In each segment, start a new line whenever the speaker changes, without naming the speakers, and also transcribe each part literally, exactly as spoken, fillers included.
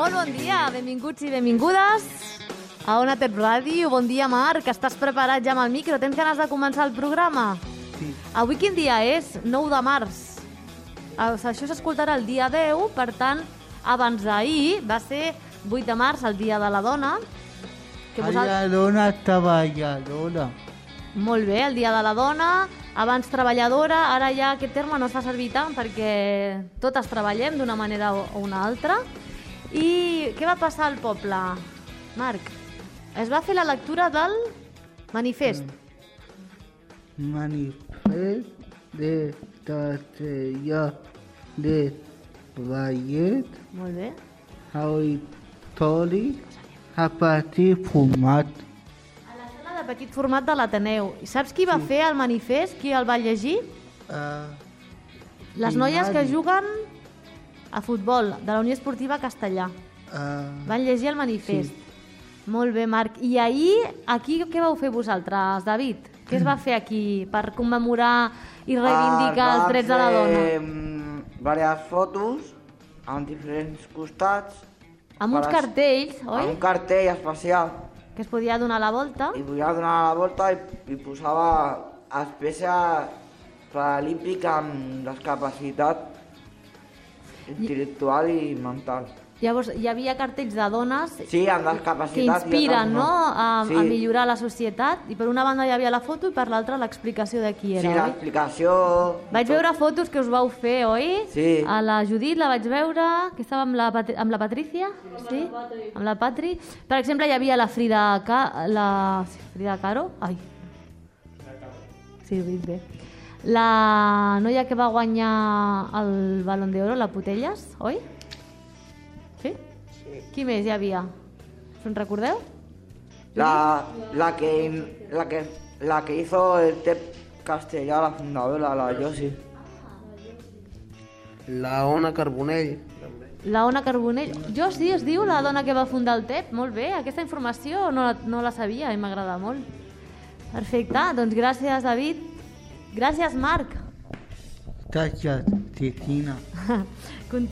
Molt bon dia, benvinguts i benvingudes a Ona Tep Ràdio. Bon dia, Marc, estàs preparat ja amb el micro? Tens ganes de començar el programa?
Sí.
Avui quin dia és? nou de març. Això s'escoltarà el dia deu, per tant, abans d'ahir va ser vuit de març, el dia de la dona. Que
vosaltres... La dona treballadora.
Molt bé, el dia de la dona, abans treballadora, ara ja aquest terme no es fa servir tant perquè totes treballem d'una manera o una altra. I què va passar al poble, Marc? Es va fer la lectura del manifest.
Manifest de Castellà de Vallet.
Molt bé.
Auditori a petit format.
A la sala de petit format de l'Ateneu. I saps qui va sí. fer el manifest? Qui el va llegir?
Uh,
Les noies que juguen a futbol de la Unió Esportiva Castellà.
Uh,
Van llegir el manifest.
Sí.
Molt bé, Marc. I ahir, aquí, què vau fer vosaltres, David? Què es va fer aquí per commemorar i reivindicar
uh,
els drets de la dona?
Um, diverses fotos en diferents costats.
Amb uns cartells, oi?
Amb un cartell especial.
Que es podia donar la volta.
I podia donar la volta i, i posava espècie paralímpica amb discapacitat intel·lectual i mental.
Llavors, hi havia cartells de dones
sí, amb discapacitat,
que inspiren no? a,
sí.
a millorar la societat, i per una banda hi havia la foto i per l'altra l'explicació de qui era,
sí,
oi?
Sí, l'explicació...
Vaig veure fotos que us vau fer, oi?
Sí.
A la Judit la vaig veure, que estava amb la, Pat amb la Patrícia, sí? Amb la Patri. Per exemple, hi havia la Frida, Ca la Frida Caro, ai. Sí, ho dic bé. La noia que va guanyar el Balón d'Oro, la Putelles, oi? Sí? Sí. Qui més hi havia? Us en recordeu?
La, la, que, la, que, la que hizo el T E P Castellà, la fundadora, la Josi.
La Ona Carbonell.
La Ona Carbonell. Josi es diu, la dona que va fundar el T E P. Molt bé, aquesta informació no la, no la sabia i m'agrada molt. Perfecte, doncs gràcies, David. Gràcies, Marc.
Gràcies, Cristina.
Con...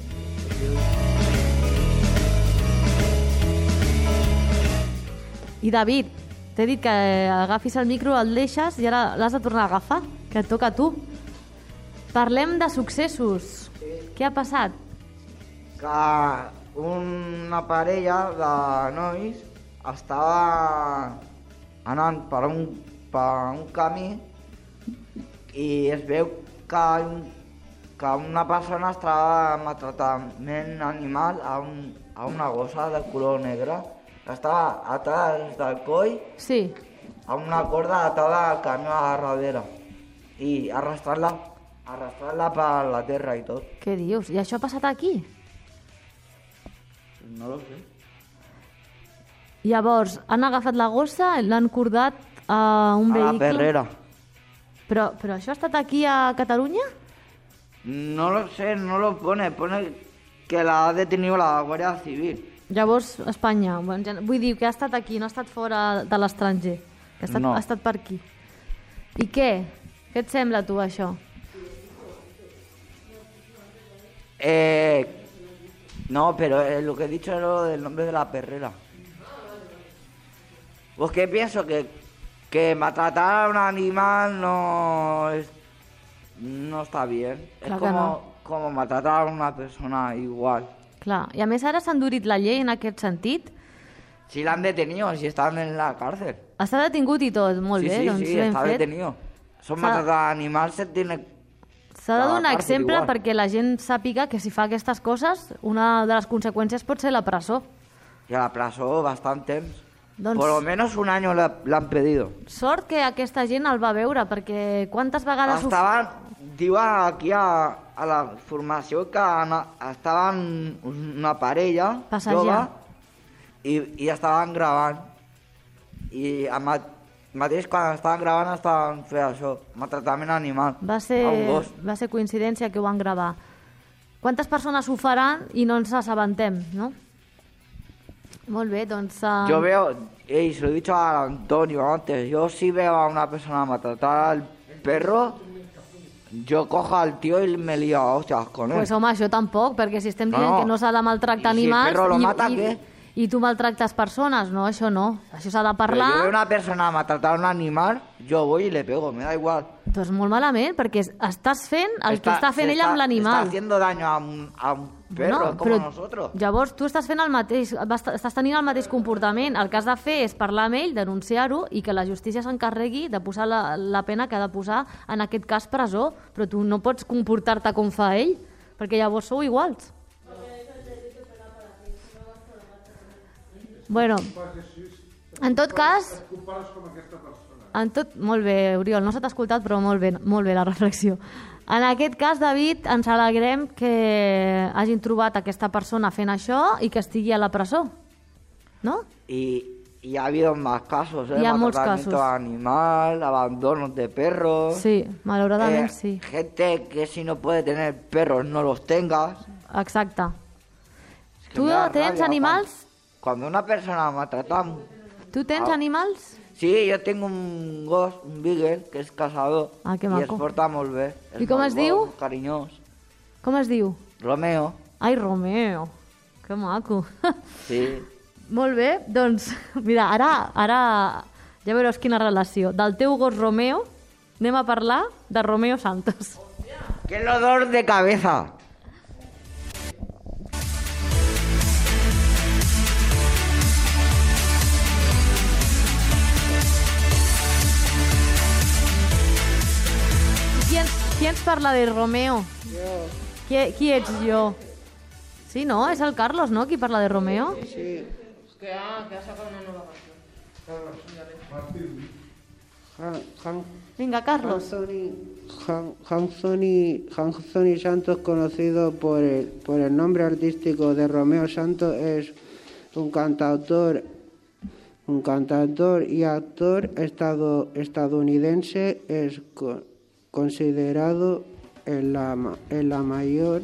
I David, t'he dit que agafis el micro, el deixes i ara l'has de tornar a agafar, que et toca a tu. Parlem de successos. Sí. Què ha passat?
Que una parella de nois estava anant per un, per un camí i es veu que, un, que una persona estava amb maltractament animal a, un, a una gossa de color negre. Estava atada des del coll
sí.
a una corda atada al camió a darrere i arrastrant-la arrastrant-la per la terra i tot.
Què dius? I això ha passat aquí?
No lo sé.
Llavors, han agafat la gossa, l'han cordat a un
a
vehicle...
A la perrera.
Però, però això ha estat aquí a Catalunya?
No lo sé, no lo pone. Pone que la ha detenido la Guàrdia Civil.
Llavors, Espanya. Vull dir que ha estat aquí, no ha estat fora de l'estranger. Que ha estat,
no.
ha estat per aquí. I què? Què et sembla, tu, això?
Eh... No, pero eh, lo que he dicho es lo del nombre de la perrera. Pues que pienso que, que maltratar a un animal no es, no está bien.
Clar
es como,
no.
como maltratar a una persona igual.
Clar, i a més ara s'ha endurit la llei en aquest sentit.
Si l'han detenido, si estan en la cárcel.
Està detingut i tot, molt
sí,
bé.
Sí,
doncs
sí,
ben
està
fet.
detenido. Son maltratar animals, se tiene...
S'ha de donar exemple
igual.
perquè la gent sàpiga que si fa aquestes coses, una de les conseqüències pot ser la presó.
Y a la presó bastante temps.
Doncs...
Por lo menos un año le, le han pedido.
Sort que aquesta gent el va veure, perquè quantes vegades...
Estaven, diuen aquí a, a la formació que ana, estaven una parella
Passejar.
jove i, i estaven gravant. I a mat, mateix quan estaven gravant estaven fent això, maltractament animal.
Va ser,
a un gos.
va ser coincidència que ho van gravar. Quantes persones ho faran i no ens assabentem, no? Molt bé, doncs... Uh...
Yo veo, y se lo he dicho a Antonio antes, yo sí veo a una persona maltratar al perro, yo cojo al tío y me lío a hostias con él.
Pues home, això tampoc, perquè si estem
No,
dient
no.
que no s'ha de maltractar
I si el
animals
perro lo
i,
mata,
i,
què?
i tu maltractes persones, no, això no. Això s'ha de
Pero yo veo
parlar.
una persona maltratar a un animal, yo voy y le pego, me da igual.
Doncs molt malament, perquè estàs fent el que
Está-
està fent
se
ell amb
está-
l'animal.
Está haciendo daño a un, a un perro, como nosotros.
Llavors tu estàs fent el mateix, vas- estàs tenint el mateix comportament. El que has de fer és parlar amb ell, denunciar-ho i que la justícia s'encarregui de posar la, la pena que ha de posar, en aquest cas presó, però tu no pots comportar-te com fa ell, perquè llavors sou iguals. Bueno, en tot cas... En tot, molt bé, Oriol, no s'ha escoltat, però molt bé, molt bé la reflexió. En aquest cas, David, ens alegrem que hagin trobat aquesta persona fent això i que estigui a la presó, no?
Y, y ha habido más casos, ¿eh?
Hi ha molts
Maltratamiento
casos.
animal, abandonos de perros.
Sí, malauradament
Eh,
sí.
Gente que si no puede tener perros, no los tengas.
Exacte.
Es que
Tu
me da
tens
rabia,
animals?
Cuando, cuando una persona maltrata...
Tu tens
Ah.
animals?
Sí, yo tengo un gos, un beagle, que es casado.
Ah, que
y
maco.
es porta molt bé.
I com es
molt
diu?
bo, carinyós.
Com es diu?
Romeo,
Ai, Romeo. Que maco.
sí.
Molt bé, doncs, mira, ara, ara ja veuràs quina relació. Del teu gos Romeo anem a parlar de Romeo Santos.
¡Qué dolor de cabeza!
Qui ens, qui ens parla de Romeo?
Jo,
Qui, qui ets jo? Sí, no? És el Carlos, no? Qui parla de Romeo?
sí. Han- Han-
Vinga, Carlos.
Anthony, Han- Anthony, Anthony Santos, conocido por el, por el nombre artístico de Romeo Santos, es un cantautor, un cantautor y actor estado, estadounidense. Es co- considerado en la, ma- en la mayor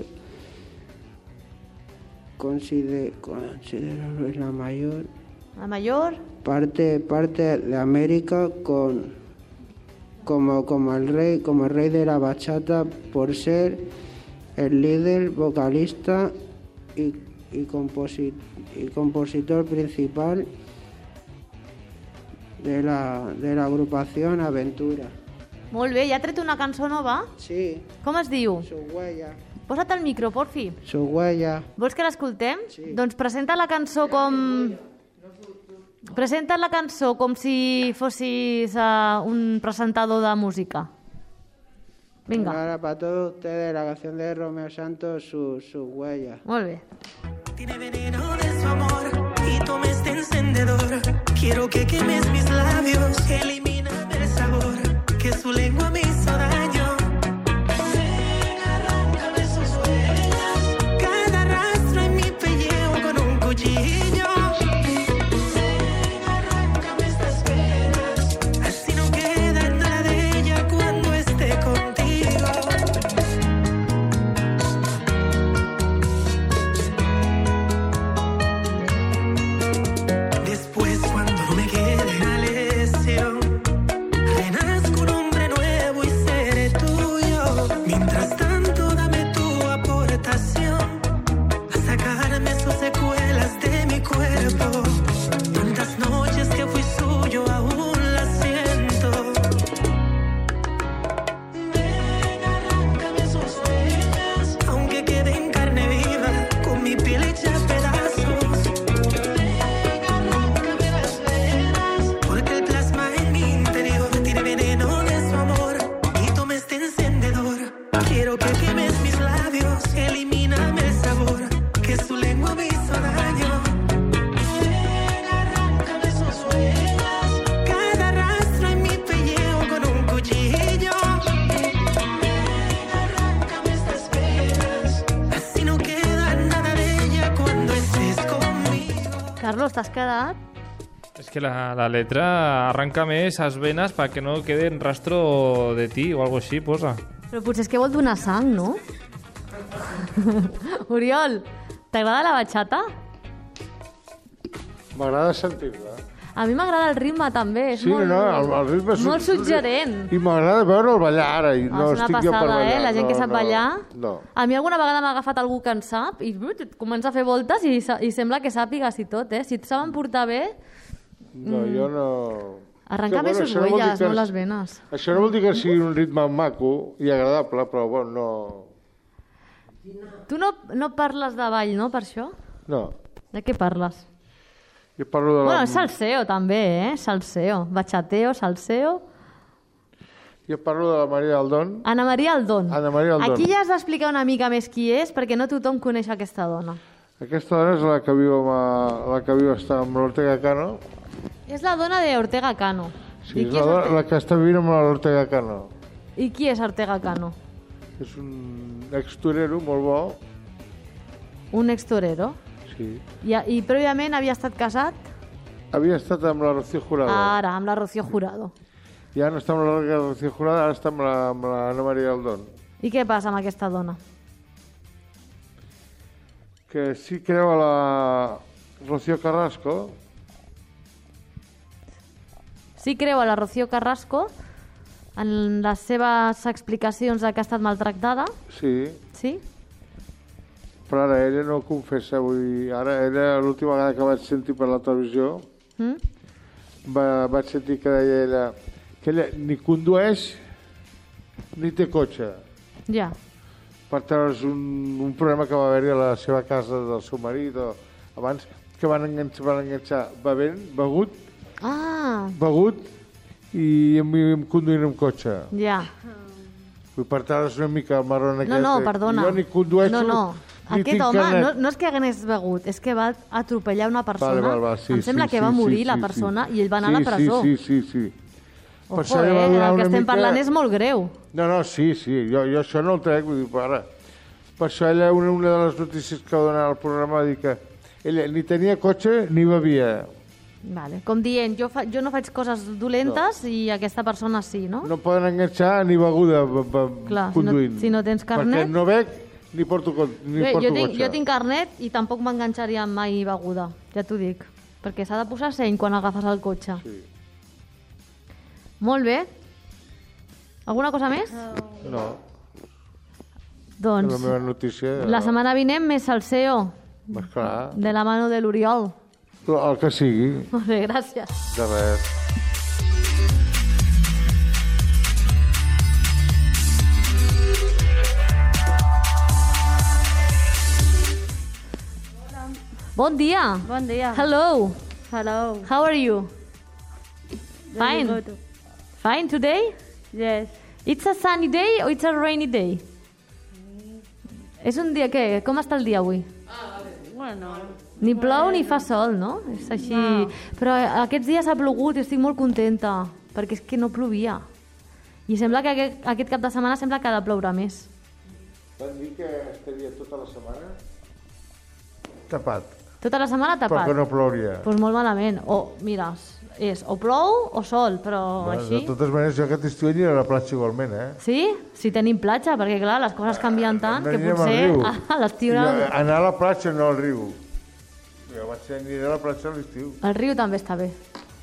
consider- considerado en la mayor
La mayor.
parte parte de América con como como el rey como el rey de la bachata por ser el líder, vocalista y, y, composi- y compositor principal de la de la agrupación Aventura.
Molt bé, ja ha tret una cançó nova?
Sí,
Com es diu?
su huella,
Posa't el micro, porfi.
su huella.
Vols que l'escoltem?
Sí.
Doncs presenta la cançó com... Presenta la cançó com si fossis uh, un presentador de música. Vinga,
Ahora para todos ustedes la canción de Romeo Santos, su, su huella.
molt bé.
Tiene veneno de su amor y toma este encendedor. Quiero que quemes mis labios, elimíname el sabor que su lengua me hizo daño. Ven, arráncame sus huellas, cada rastro en mi pellejo con un cuchillo. Ven, arráncame estas venas, así no queda nada de ella cuando esté contigo. Después cuando no me quede la lesión, renazco un hombre nuevo y seré tuyo. Mientras tanto dame tu aportación a sacarme sus secuelas de mi cuerpo. Tantas noches que fui suyo aún las siento. Ven, arráncame sus huellas, aunque quede en carne viva, con mi piel hecha a pedazos. Arráncame las venas, porque el plasma en mi interior tiene veneno de su amor y toma este encendedor. Quiero que quemes mis labios, elimíname el sabor que su lengua me hizo daño. Ven, arráncame sus huellas, cada rastro en mi pellejo con un cuchillo. Ven, arráncame estas venas, así no queda nada de ella cuando estés conmigo.
Carlos, t'has quedat?
Es que la, la letra arráncame esas venas para que no quede rastro de ti o algo así, posa.
Però potser és que vol donar sang, no? Oriol, t'agrada la bachata?
M'agrada sentir-la.
A mi m'agrada el ritme també, és
Sí,
molt,
no, el, el ritme és...
molt suggerent.
I m'agrada veure'l ballar ara, i
Ah,
no
és una
estic jo per
passada,
ballar.
eh? La gent
no,
que sap
no,
ballar.
No.
A mi alguna vegada m'ha agafat algú que en sap i brut, comença a fer voltes i, sa- i sembla que sàpigues i tot, eh? Si et saben portar bé,
No, jo no...
arrencar
Però,
més
bueno,
sus
això no vol dir
huelles,
que-
no les venes.
Això no vol dir que sigui un ritme maco i agradable, però bueno, no...
Tu no, no parles de ball, no, per això?
No,
De què parles?
jo parlo de la...
Bueno, és salseo també, eh? Salseo, bachateo, salseo...
Jo parlo de la Maria Aldón.
Ana Maria Aldón.
Ana Maria Aldón.
Aquí ja has d'explicar una mica més qui és, perquè no tothom coneix aquesta dona.
Aquesta dona és la que viu amb, la que viu està amb l'Ortega Cano.
És la dona de Ortega Cano.
Sí,
I,
és
qui
la,
és
dona,
Ortega...
la que està vivint amb l'Ortega Cano.
I qui és Ortega Cano?
És un extorero molt bo.
Un extorero.
Sí.
I, I prèviament havia estat casat
Havia estat amb la Rocío Jurado.
ara amb la Rocío Jurado.
I ara no està amb la Rocío Jurado, ara està amb la, amb la Ana Maria Aldón.
I què passa amb aquesta dona?
Que sí creu a la Rocío Carrasco.
Sí creu a la Rocío Carrasco en les seves explicacions de que ha estat maltractada,
Sí,
sí?
però ara ella no ho confessa. Vull dir, ara ella, l'última vegada que vaig sentir per la televisió,
Mm?
va, vaig sentir que deia ella que ella ni condueix ni té cotxe.
Ja.
Per treure's un, un problema que va haver-hi a la seva casa del seu marit o abans, que van enganxar, van enganxar bevent, begut,
Ah,
begut i em, em conduint amb cotxe.
ja.
Vull per treure's una mica el marrón aquest.
No, no,
eh,
perdona.
Jo ni condueixo
No, no.
ni
Aquest
tinc
home
carnet.
no, no és que hagués begut, és que va atropellar una persona.
Vale, vale, vale, sí,
em sembla
sí,
que
sí,
va morir
sí,
la
sí,
persona
sí.
i ell va anar
sí,
a la presó.
Sí, sí, sí, sí.
Ojo,
això li va
eh?
donar
El que
una
estem
mica-
parlant és molt greu.
No, no, sí, sí, jo, jo això no el trec, vull dir, ara. Per això ella, una, una de les notícies que va donar al programa, va dir que ella ni tenia cotxe ni bevia.
Vale. Com dient, jo, fa, jo no faig coses dolentes no. i aquesta persona sí, no?
No poden enganxar ni beguda be, be,
Clar, si no-
conduint.
si no tens carnet-
Perquè no bec ni porto, co- ni
Bé,
porto
jo, tinc,
cotxe.
jo tinc carnet i tampoc m'enganxaria mai beguda, ja t'ho dic. Perquè s'ha de posar seny quan agafes el cotxe.
Sí.
Molt bé. Alguna cosa més?
No,
Doncs
la meva notícia...
la setmana vinent més salseo
Pues clar,
de la mano de l'Oriol.
el que sigui,
Molt bé, gràcies.
de res.
Bon dia.
Bon dia.
Hello.
Hello.
How are you?
Very
Fine.
good.
Fine today?
Yes.
It's a sunny day or it's a rainy day? És un dia què? Com està el dia avui?
Bueno,
Ni plou ni fa sol, no? És així.
No.
Però aquests dies ha plogut i estic molt contenta, perquè és que no plovia. I sembla que aquest, aquest cap de setmana sembla que ha de ploure més.
Van dir que estaria tota la setmana tapat,
Tota la setmana
però
tapat.
que no plouria.
Doncs pues molt malament. O, mira, és o plou o sol, però
Bueno,
així...
de totes maneres, jo aquest estiu aniré a la platja igualment, eh?
Sí? Si tenim platja, perquè clar, les coses canvien tant
No
que
anirem al
potser
riu.
a l'estiu...
Jo,
al-
anar a la platja, no al riu. Jo vaig dir, aniré a la platja a l'estiu.
El riu també està bé.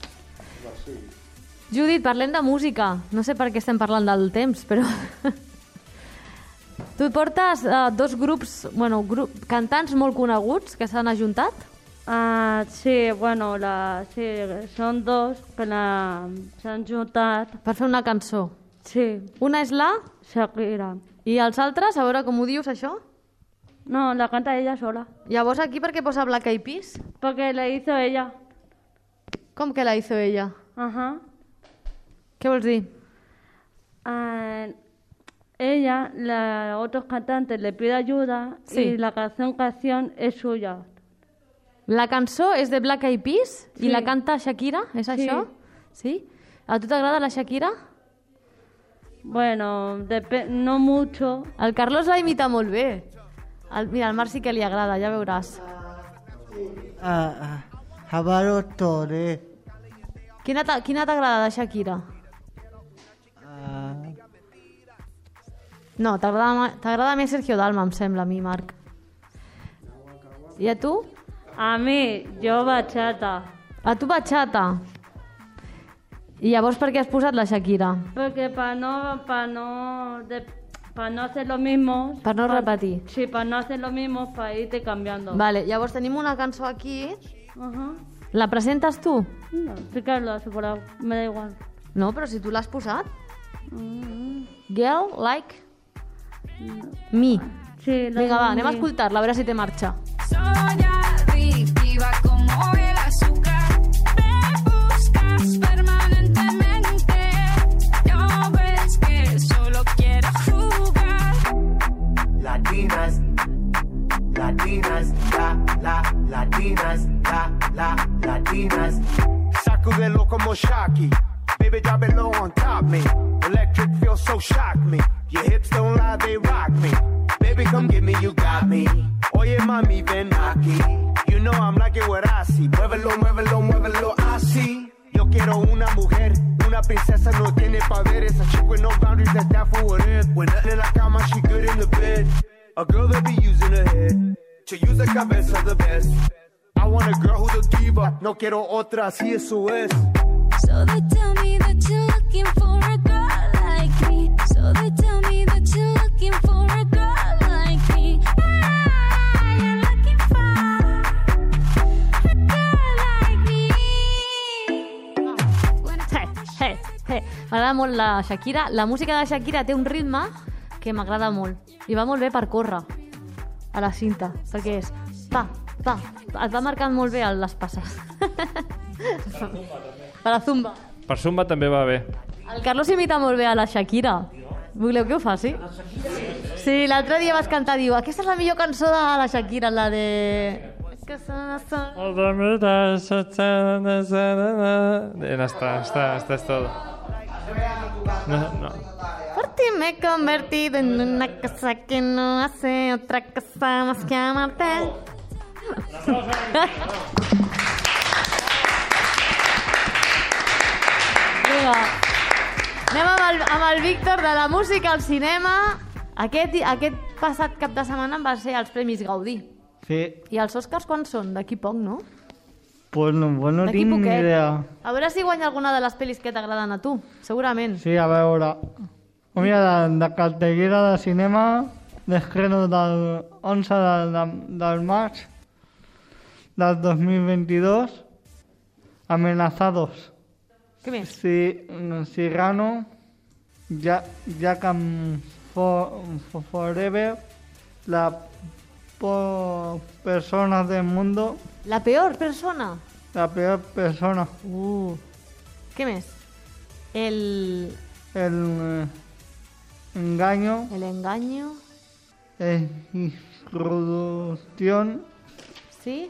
Judit, parlem de música. No sé per què estem parlant del temps, però... tu portes uh, dos grups, bueno, grup, cantants molt coneguts que s'han ajuntat?
ah, sí, bueno, la, sí, són dos que la, s'han juntat.
Per fer una cançó.
Sí,
Una és la...
Shakira.
I els altres, a veure com ho dius, això?
No, la canta ella sola.
Llavors aquí per què posa Black Eyed Peas?
Porque la hizo ella.
Com que la hizo ella?
Ajá.
Què vols dir?
Ah, ella, la otros cantantes le pide ayuda
Sí.
y la canción canción es suya.
La cançó és de Black Eyed Peas
Sí.
i la canta Shakira, és
Sí.
això? Sí? A tu t'agrada la Shakira?
Bueno, depe- no mucho.
El Carlos la imita molt bé. El, mira, al Marc sí que li agrada, ja veuràs.
Ah, ah, Javaro Torre.
Quina t'a- quina t'agrada de Shakira?
Ah,
No, t'agrada ma- t'agrada més Sergio Dalma, em sembla, a mi, Marc. I a tu?
A mí, yo bachata.
A tu bachata. I llavors per què has posat la Shakira?
Porque para no, para no, de, para no hacer lo mismo.
Per no repetir.
Sí, para no hacer lo mismo, para irte cambiando.
Vale, llavors tenim una cançó aquí.
Ajá.
La presentes tu?
No, explicarlo separado, me da igual.
No, però si tu l'has posat.
Mm.
Girl, like me.
Sí, la
Vinga, va,
de
anem a
mi.
escoltar-la, a veure si té marxa.
Soy adictiva como el azúcar. Me buscas permanentemente. No ves que solo quiero jugar.
Latinas, latinas, la, la, latinas, la, la, latinas. Sacudelo como Shaki. Baby, drop it low on top me. Electric feels so shock me. Your hips don't lie, they rock me. Baby, come get me, you got me. Oye, mami, ven aquí. You know I'm like it what I see. Muévelo, muévelo, muévelo así. Yo quiero una mujer, una princesa, no tiene poderes. A chick with no boundaries, that's down for whatever. When nothing in la cama, she good in the bed. A girl that be using her head to use the cabeza the best. I want a girl who's a diva. No quiero otra, así eso es.
So they tell me that you're looking for a girl like me. So they tell me that you're looking for a girl like me. Ah, you're looking for a girl like me.
Hey, hey, hey. M'agrada molt la Shakira. La música de Shakira té un ritme que m'agrada molt. I va molt bé per córrer a la cinta, perquè és pa, pa. Et va marcant molt bé les passes. Per la zumba.
Per Zumba també va bé.
El Carlos imita molt bé a la Shakira. Voleu que ho faci? Sí, l'altre dia vas cantar, diu, aquesta és la millor cançó de la Shakira, la de... Que sona, sona.
Ya está, está, está, es todo. No, no.
Por ti me he convertido en una cosa que no hace otra cosa más que amarte. Vinga, anem amb el, amb el Víctor de la música al cinema. Aquest, aquest passat cap de setmana va ser els Premis Gaudí.
Sí,
I els Oscars quan són? D'aquí poc, no?
pues no, pues no
D'aquí
tinc ni
poquet.
idea.
A veure si guanya alguna de les pel·lis que t'agraden a tu. Segurament.
Sí, a veure. Oh, mira, de, de cartellera de cinema, d'estreno del onze de, de, del maig del dos mil veintidós, Amenazados.
Què més?
Sí, Cyrano, Jack, Jack and For, For- Forever, la peor persona del mundo,
La peor persona.
la peor persona,
Uh. Què més? El,
el eh, engaño,
el engaño.
eh, introducción,
Sí?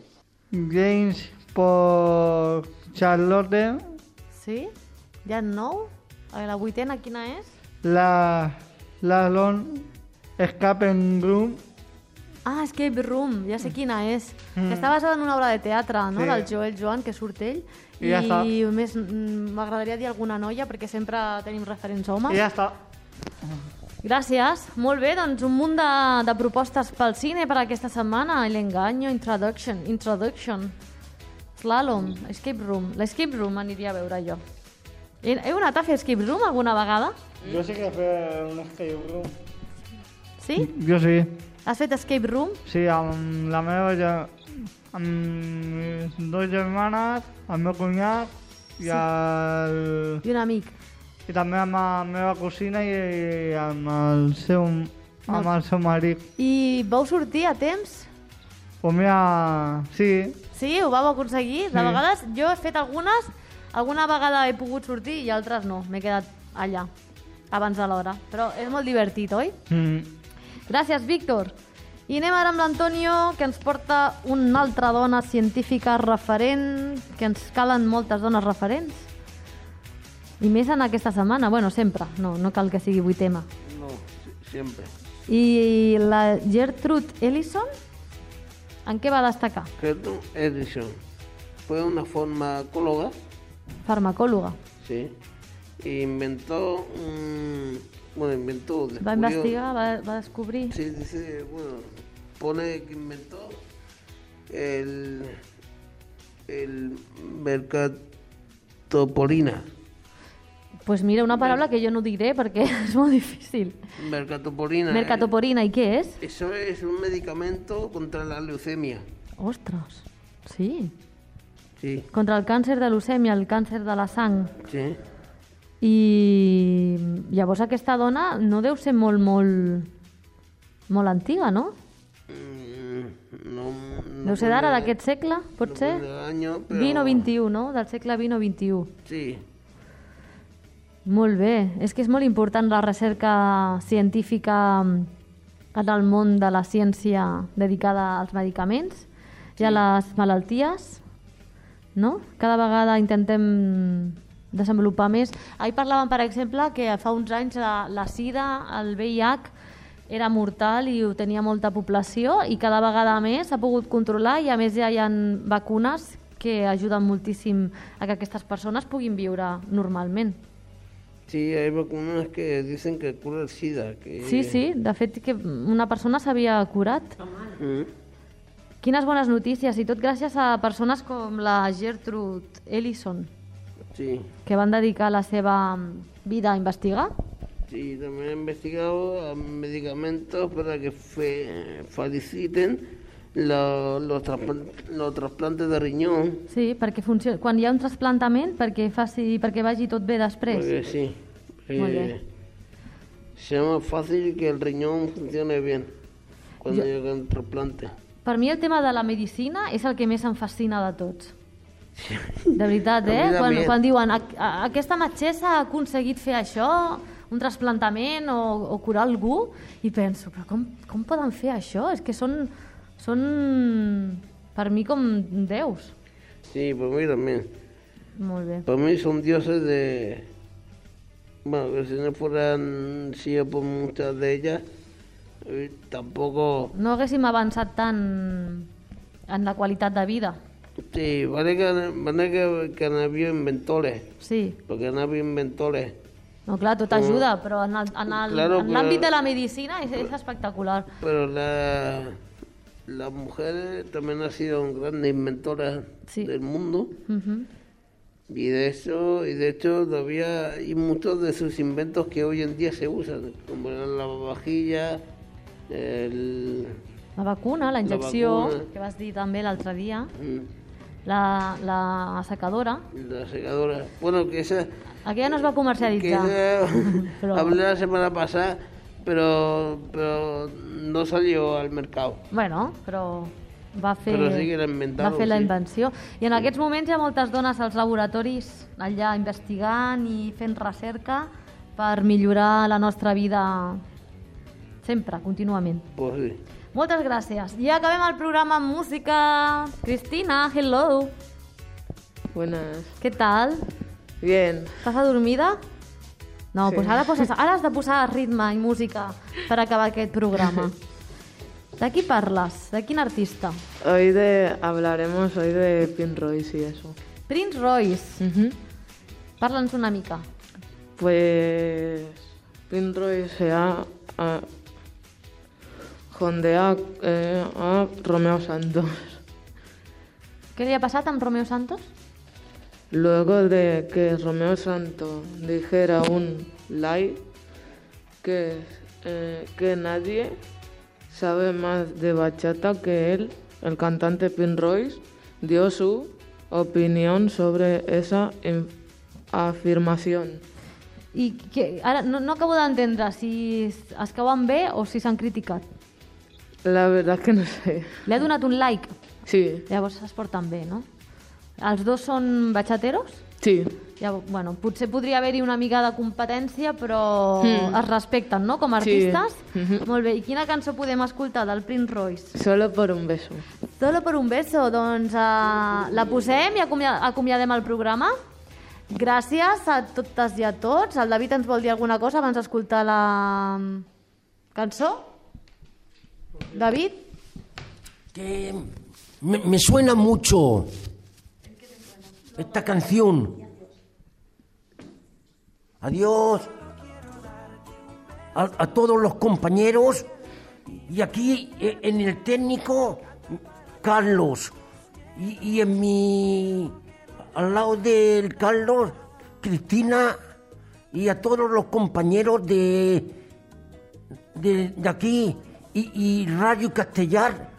James por Charlotte,
Sí? Ja nou? A la vuitena quina és?
la la Lon Escape Room,
Ah, Escape Room, ja sé quina és. Mm. Està basada en una obra de teatre, no?
Sí.
Del Joel Joan, que surt ell.
I ja està.
I més mm, m'agradaria dir alguna noia, perquè sempre tenim referents homes.
i ja està.
Gràcies. Molt bé, doncs un munt de, de propostes pel cine per aquesta setmana. L'enganyo, Introduction, Introduction, Slalom, Escape Room. L'Escape Room aniria a veure jo. He, heu anat a fer Escape Room alguna vegada?
Jo sí que he fet un escape room.
Sí?
Jo sí.
Has fet Escape Room?
Sí, amb la meva... ge- amb mis dos germanes, el meu cunyat i,
Sí.
el,
I un amic.
i també amb la meva cosina i amb el seu, amb el seu marit.
I vau sortir a temps?
Pues mira, sí,
Sí, ho vau aconseguir? De
Sí.
vegades jo he fet algunes, alguna vegada he pogut sortir i altres no. M'he quedat allà, abans de l'hora. Però és molt divertit, oi?
mm,
Gràcies, Víctor. I anem ara amb l'Antonio, que ens porta una altra dona científica referent, que ens calen moltes dones referents. I més en aquesta setmana, bueno, sempre, no, no cal que sigui avui tema.
No, siempre.
I la Gertrude Ellison, en què va destacar?
Gertrude Edison fue una farmacóloga,
Farmacòloga.
sí, e inventó, un- bueno, inventó,
Va
descubrió-
investigar, va, va descobrir...
Sí, dice, bueno, pone que inventó el,
el mercatopolina.
Pues mira, una palabra que yo no diré porque es muy difícil.
Mercatopolina.
Mercatoporina, ¿y qué es?
Eso es un medicamento contra la leucemia.
Ostres, sí.
Sí.
Contra el càncer de leucèmia, el càncer de la sang.
Sí.
I llavors aquesta dona no deu ser molt, molt, molt antiga, no?
Mm, no, no
Deu ser d'ara, d'aquest segle, pot
no
ser?
pone año, però...
vint o vint-i-u, no? Del segle vint o vint-i-u.
Sí.
Molt bé. És que és molt important la recerca científica en el món de la ciència dedicada als medicaments i a les malalties, no? Cada vegada intentem desenvolupar més. Ahir parlàvem, per exemple, que fa uns anys la, la sida, el V I H, era mortal i ho tenia molta població i cada vegada més s'ha pogut controlar i a més ja hi ha vacunes que ajuden moltíssim a que aquestes persones puguin viure normalment.
Sí, hay vacunas que dicen que cura el SIDA. Que...
Sí, sí, de fet que una persona s'havia curat.
Mm.
Quines bones notícies, i tot gràcies a persones com la Gertrude Ellison,
Sí.
que van dedicar la seva vida a investigar.
Sí, también he investigado medicamentos para que fe, faciliten la, los, trasplan- los trasplantes de riñón.
Sí, perquè funciona. Quan hi ha un trasplantament, perquè, faci, perquè vagi tot bé després.
Porque sí.
Muy
eh,
bien.
sea más fácil que el riñón funcione bien cuando
Yo-
llega el trasplante.
Per mi el tema de la medicina és el que més em fascina de tots. De veritat,
A
eh?
mi
Quan,
també.
quan diuen "A- a- aquesta metgessa ha aconseguit fer això, un trasplantament o, o curar algú, i penso, però com, com poden fer això? És que són, són per mi com déus.
Sí, para mí también.
Molt bé.
Para mí son dioses de... Bueno, que si no fueran sido por muchas de ellas, eh, tampoco...
No haguéssim avançat tant en la qualitat de vida.
Sí, vale que, vale que, que han habido inventores,
Sí.
porque han habido inventores.
No, clar, tot ajuda, però en el- en el-
Claro,
en
però-
l'àmbit de la medicina és, és espectacular.
Pero la, las mujeres también han sido grandes inventoras
Sí.
del mundo.
Mhm.
Y de eso, y de hecho todavía hay muchos de sus inventos que hoy en día se usan, como la lavavajilla, el,
La vacuna, la injecció,
vacuna.
que vas dir també l'altre dia,
mm,
la, la secadora,
la secadora. Bueno, que esa,
aquella no es va
que
comercialitzar.
esa
Pero-
hablé la semana pasada, pero, pero no salió al mercado.
Bueno, però va fer,
Però sí que l'ha
va
inventat,
fer la
sí.
invenció. I en aquests moments hi ha moltes dones als laboratoris allà investigant i fent recerca per millorar la nostra vida sempre, contínuament.
Pues sí.
Moltes gràcies. I acabem el programa amb música. Cristina, hello.
Buenas.
Què tal?
Bien.
Estàs adormida? No,
Sí.
pues ara, poses, ara has de posar ritme i música per acabar aquest programa. De qui parles? De quin artista?
Hoy de hablaremos hoy de Pin Royce y eso.
Prince Royce.
Ujú.
Parla'ns una mica.
Pues Pin Royce se ha, ha jondea eh, a Romeo Santos.
Què li ha passat amb Romeo Santos?
Luego de que Romeo Santos dijera un lie que, eh, que nadie sabe más de bachata que él, el cantante Pin Royce dio su opinión sobre esa in- afirmación.
I que, ara no, no acabo d'entendre si es cauen bé o si s'han criticat.
La verdad es que no sé.
Li ha donat un like?
Sí.
Llavors es porten bé, no? Els dos són bachateros?
Sí.
Llavors, bueno, potser podria haver-hi una mica de competència, però
Mm.
es respecten, no?, com a
Sí.
artistes.
Mhm.
Molt bé, i quina cançó podem escoltar del Prince Royce?
Solo por un beso.
Solo por un beso, doncs uh, la posem i acomiad acomiadem el programa. Gràcies a totes i a tots. El David ens vol dir alguna cosa abans d'escoltar la mm, cançó? David?
Que me, me suena mucho esta canción. Adiós a, a todos los compañeros y aquí eh, en el técnico Carlos y, y en mi... al lado del Carlos, Cristina y a todos los compañeros de, de, de aquí y, y Radio Castellar,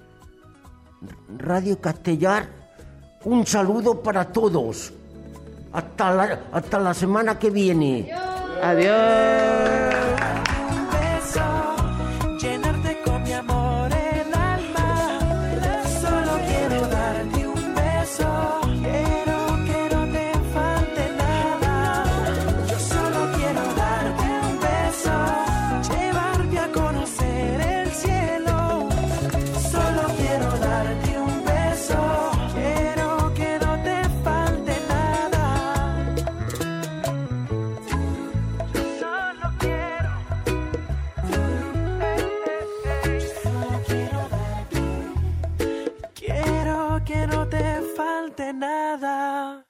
Radio Castellar, un saludo para todos. Hasta la, hasta la semana que viene.
Adiós.
Un beso, llenarte con mi amor el alma. Solo quiero darte un beso. Quiero que no te falte nada. Yo solo quiero darte un beso, llevarte a conocer el cielo. Solo quiero darte un beso. Quiero que no te falte nada. Solo quiero, solo quiero darte. Quiero que no te falte nada.